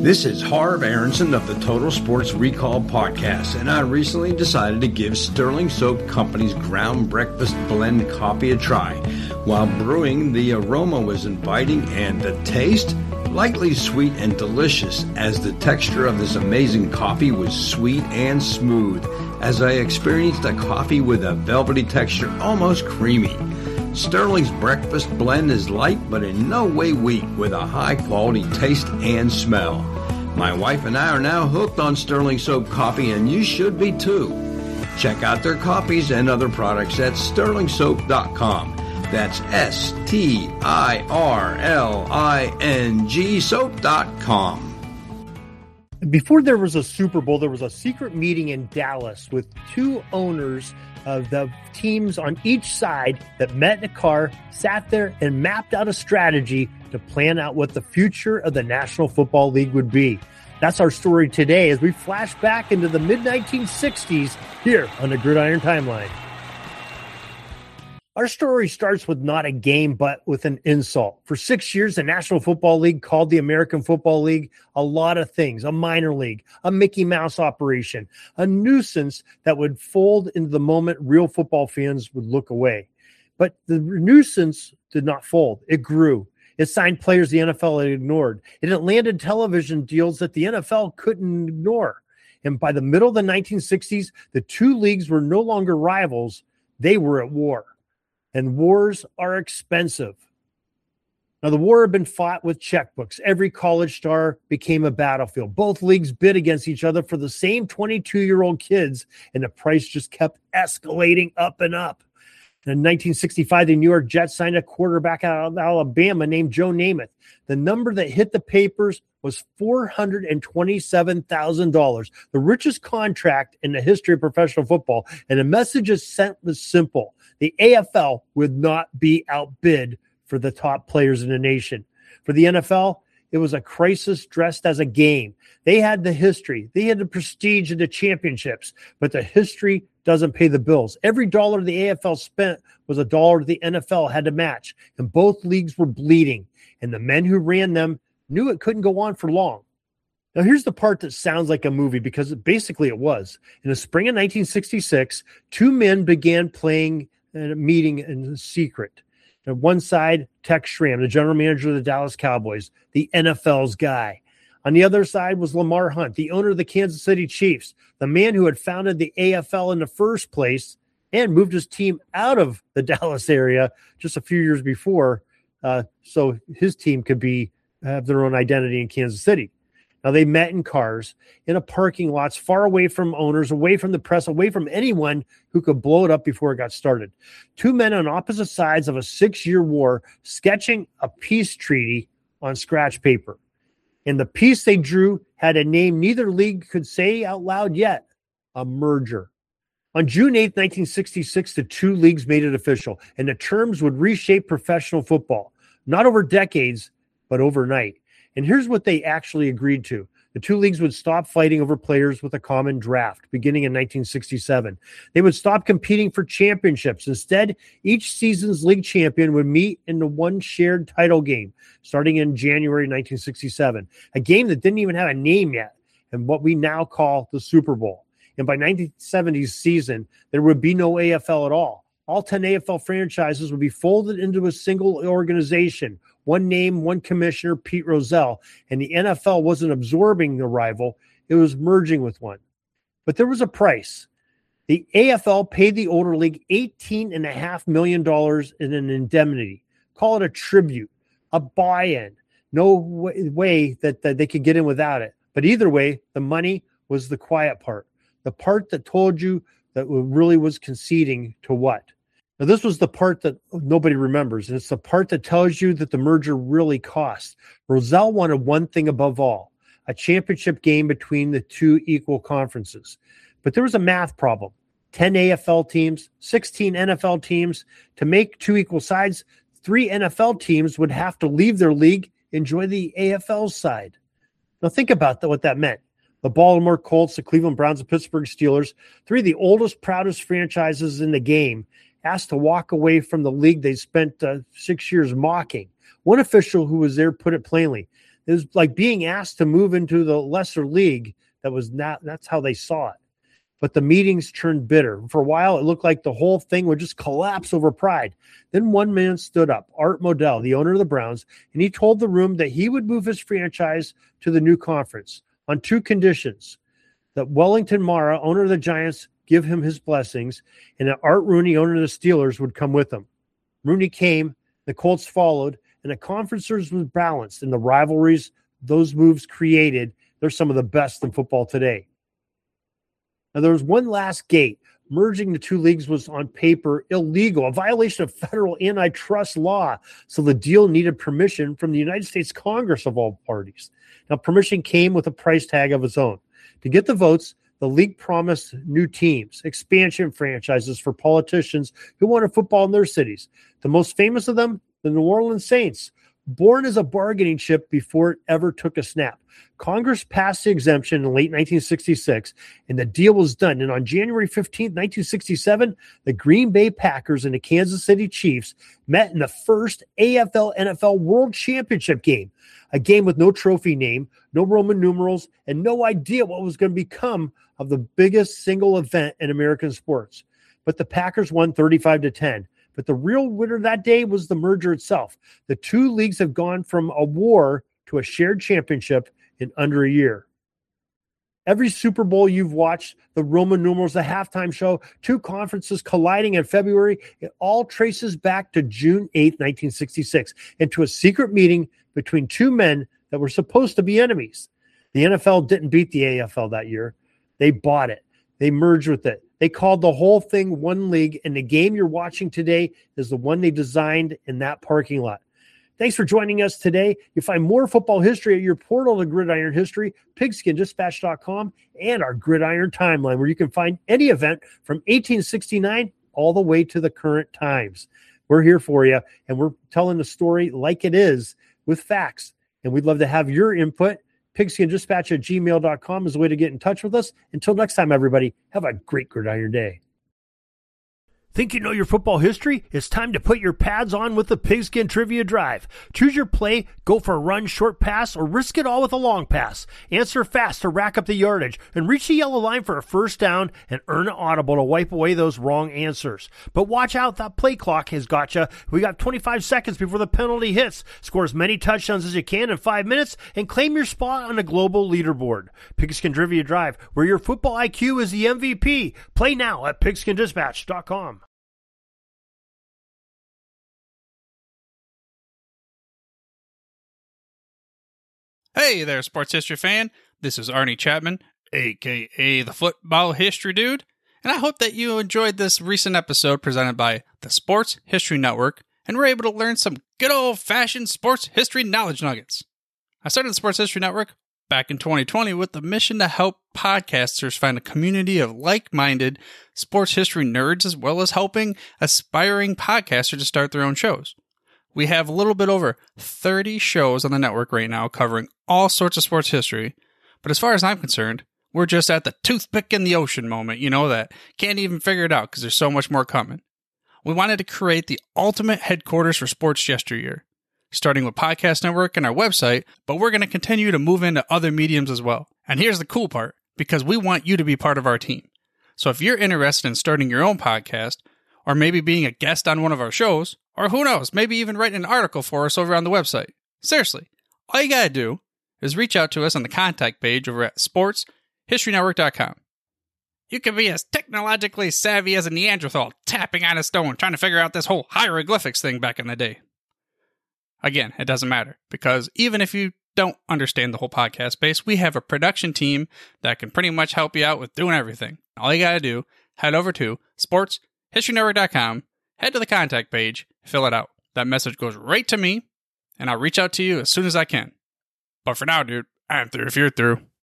This is Harv Aronson of the Total Sports Recall Podcast, and I recently decided to give Sterling Soap Company's Ground Breakfast Blend coffee a try. While brewing, the aroma was inviting and the taste lightly sweet and delicious, as the texture of this amazing coffee was sweet and smooth, as I experienced a coffee with a velvety texture, almost creamy. Sterling's breakfast blend is light but in no way weak, with a high quality taste and smell. My wife and I are now hooked on Sterling Soap coffee, and you should be too. Check out their coffees and other products at sterlingsoap.com. That's STIRLING soap.com. Before there was a Super Bowl, there was a secret meeting in Dallas with two owners of the teams on each side that met in a car, sat there, and mapped out a strategy to plan out what the future of the National Football League would be. That's our story today as we flash back into the mid-1960s here on the Gridiron Timeline. Our story starts with not a game, but with an insult. For 6 years, the National Football League called the American Football League a lot of things: a minor league, a Mickey Mouse operation, a nuisance that would fold into the moment real football fans would look away. But the nuisance did not fold. It grew. It signed players the NFL had ignored. It landed television deals that the NFL couldn't ignore. And by the middle of the 1960s, the two leagues were no longer rivals. They were at war. And wars are expensive. Now, the war had been fought with checkbooks. Every college star became a battlefield. Both leagues bid against each other for the same 22-year-old kids, and the price just kept escalating up and up. In 1965, the New York Jets signed a quarterback out of Alabama named Joe Namath. The number that hit the papers was $427,000, the richest contract in the history of professional football. And the message it sent was simple: the AFL would not be outbid for the top players in the nation. For the NFL, it was a crisis dressed as a game. They had the history. They had the prestige of the championships, but the history doesn't pay the bills. Every dollar the AFL spent was a dollar the NFL had to match, and both leagues were bleeding, and the men who ran them knew it couldn't go on for long. Now, here's the part that sounds like a movie, because basically it was. In the spring of 1966, two men began playing a meeting in secret. On one side, Tex Schramm, the general manager of the Dallas Cowboys, the NFL's guy. On the other side was Lamar Hunt, the owner of the Kansas City Chiefs, the man who had founded the AFL in the first place and moved his team out of the Dallas area just a few years before, so his team could have their own identity in Kansas City. Now, they met in cars, in a parking lots, far away from owners, away from the press, away from anyone who could blow it up before it got started. Two men on opposite sides of a 6-year war, sketching a peace treaty on scratch paper. And the piece they drew had a name neither league could say out loud yet: a merger. On June 8, 1966, the two leagues made it official, and the terms would reshape professional football, not over decades, but overnight. And here's what they actually agreed to. The two leagues would stop fighting over players with a common draft beginning in 1967. They would stop competing for championships. Instead, each season's league champion would meet in the one shared title game starting in January 1967, a game that didn't even have a name yet, and what we now call the Super Bowl. And by 1970's season, there would be no AFL at all. All 10 AFL franchises would be folded into a single organization. One name, one commissioner, Pete Rozelle. And the NFL wasn't absorbing the rival, it was merging with one. But there was a price. The AFL paid the older league $18.5 million in an indemnity. Call it a tribute, a buy-in. No way that they could get in without it. But either way, the money was the quiet part. The part that told you that really was conceding to what? Now, this was the part that nobody remembers, and it's the part that tells you that the merger really cost. Rozelle wanted one thing above all: a championship game between the two equal conferences. But there was a math problem. 10 AFL teams, 16 NFL teams. To make two equal sides, 3 NFL teams would have to leave their league, enjoy the AFL side. Now, think about what that meant. The Baltimore Colts, the Cleveland Browns, the Pittsburgh Steelers, 3 of the oldest, proudest franchises in the game, asked to walk away from the league they spent 6 years mocking. One official who was there put it plainly: It was like being asked to move into the lesser league. That's how they saw it. But the meetings turned bitter. For a while, it looked like the whole thing would just collapse over pride. Then one man stood up, Art Modell, the owner of the Browns, and he told the room that he would move his franchise to the new conference on 2 conditions: that Wellington Mara, owner of the Giants, give him his blessings, and that Art Rooney, owner of the Steelers, would come with him. Rooney came, the Colts followed, and the conference was balanced, and the rivalries those moves created, they're some of the best in football today. Now, there was one last gate. Merging the 2 leagues was on paper illegal, a violation of federal antitrust law. So the deal needed permission from the United States Congress of all parties. Now, permission came with a price tag of its own. To get the votes, the league promised new teams, expansion franchises for politicians who wanted football in their cities. The most famous of them, the New Orleans Saints, born as a bargaining chip before it ever took a snap. Congress passed the exemption in late 1966, and the deal was done. And on January 15, 1967, the Green Bay Packers and the Kansas City Chiefs met in the first AFL-NFL World Championship game, a game with no trophy name, no Roman numerals, and no idea what was going to become of the biggest single event in American sports. But the Packers won 35-10. But the real winner that day was the merger itself. The 2 leagues have gone from a war to a shared championship in under a year. Every Super Bowl you've watched, the Roman numerals, the halftime show, 2 conferences colliding in February, it all traces back to June 8, 1966, and to a secret meeting between 2 men that were supposed to be enemies. The NFL didn't beat the AFL that year. They bought it. They merged with it. They called the whole thing one league, and the game you're watching today is the one they designed in that parking lot. Thanks for joining us today. You'll find more football history at your portal to Gridiron History, pigskindispatch.com, and our Gridiron Timeline, where you can find any event from 1869 all the way to the current times. We're here for you, and we're telling the story like it is with facts, and we'd love to have your input. pigskindispatch@gmail.com is a way to get in touch with us. Until next time, everybody, have a great Gridiron Day. Think you know your football history? It's time to put your pads on with the Pigskin Trivia Drive. Choose your play, go for a run, short pass, or risk it all with a long pass. Answer fast to rack up the yardage, and reach the yellow line for a first down and earn an audible to wipe away those wrong answers. But watch out, that play clock has got you. We got 25 seconds before the penalty hits. Score as many touchdowns as you can in 5 minutes and claim your spot on the global leaderboard. Pigskin Trivia Drive, where your football IQ is the MVP. Play now at pigskindispatch.com. Hey there, sports history fan. This is Arnie Chapman, a.k.a. the Football History Dude, and I hope that you enjoyed this recent episode presented by the Sports History Network and were able to learn some good old-fashioned sports history knowledge nuggets. I started the Sports History Network back in 2020 with the mission to help podcasters find a community of like-minded sports history nerds, as well as helping aspiring podcasters to start their own shows. We have a little bit over 30 shows on the network right now covering all sorts of sports history. But as far as I'm concerned, we're just at the toothpick in the ocean moment, that can't even figure it out because there's so much more coming. We wanted to create the ultimate headquarters for sports yesteryear, starting with Podcast Network and our website, but we're going to continue to move into other mediums as well. And here's the cool part, because we want you to be part of our team. So if you're interested in starting your own podcast, or maybe being a guest on one of our shows, or who knows, maybe even writing an article for us over on the website. Seriously, all you gotta do is reach out to us on the contact page over at sportshistorynetwork.com. You can be as technologically savvy as a Neanderthal tapping on a stone trying to figure out this whole hieroglyphics thing back in the day. Again, it doesn't matter, because even if you don't understand the whole podcast space, we have a production team that can pretty much help you out with doing everything. All you gotta do, head over to sportshistorynetwork.com, head to the contact page, fill it out. That message goes right to me, and I'll reach out to you as soon as I can. But for now, dude, I'm through if you're through.